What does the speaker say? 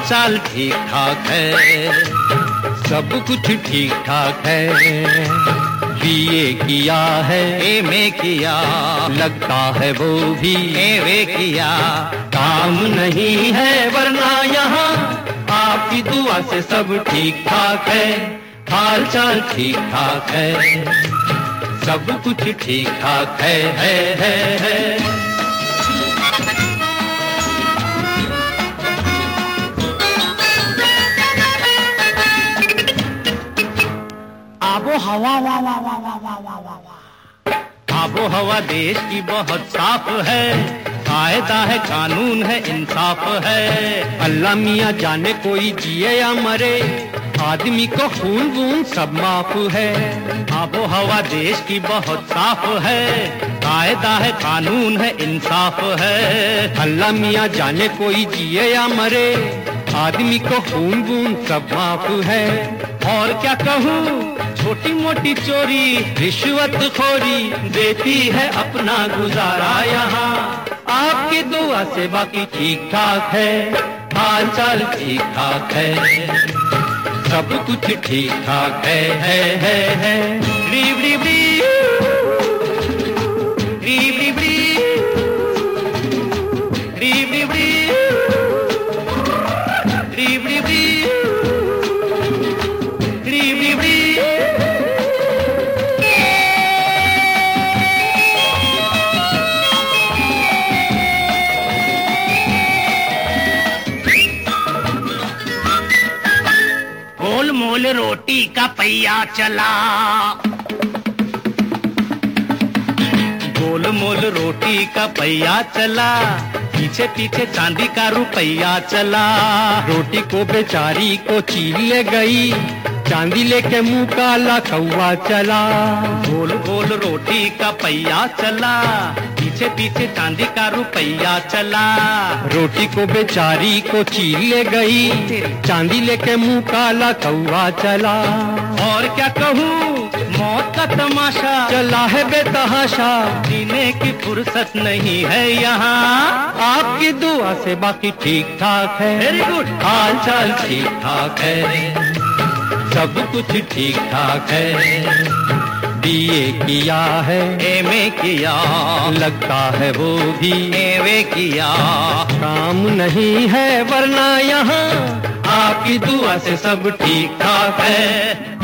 चाल ठीक ठाक है, सब कुछ ठीक ठाक है। बीए किया है, एमए किया, लगता है वो भी एमए किया। काम नहीं है वरना यहाँ आपकी दुआ से सब ठीक ठाक है, हाल चाल ठीक ठाक है, सब कुछ ठीक ठाक है। आबो हवा वाह वाह वाह वाह वाह वाह वाह वाह। आबो हवा देश की बहुत साफ है, कायदा है, कानून है, इंसाफ है। अल्लाह मियाँ जाने कोई जिए या मरे, आदमी को खून वून सब माफ है। आबो हवा देश की बहुत साफ है, कायदा है, कानून है, इंसाफ है। अल्लाह मियाँ जाने कोई जिए या मरे, आदमी को खून वून सब माफ है। और क्या कहूँ, छोटी मोटी चोरी रिश्वत खोरी देती है अपना गुजारा यहाँ। आपकी दुआ से बाकी ठीक ठाक है, हाल चाल ठीक ठाक है, सब कुछ ठीक ठाक है। रीब रीब रीब रीब रीब रीब रीब रीब रीब गोल मोल रोटी का पहिया चला, गोल मोल रोटी का पहिया चला, पीछे पीछे चांदी का रुपया चला। रोटी को बेचारी को छीन ले गई, चांदी लेके मुंह काला कौवा चला। गोल गोल रोटी का पहिया चला, पीछे पीछे चांदी का रुपया चला। रोटी को बेचारी को छीन ले गई, चांदी लेके मुंह काला कौवा चला। और क्या कहूँ, मौत का तमाशा चला है बेतहाशा, जीने की फुर्सत नहीं है यहाँ। आपकी दुआ से बाकी ठीक ठाक है, वेरी गुड, हाल चाल ठीक ठाक है, सब कुछ ठीक ठाक है। बीए किया है, एमए किया, लगता है वो भी एमए किया। काम नहीं है वरना यहाँ आपकी दुआ से सब ठीक ठाक है।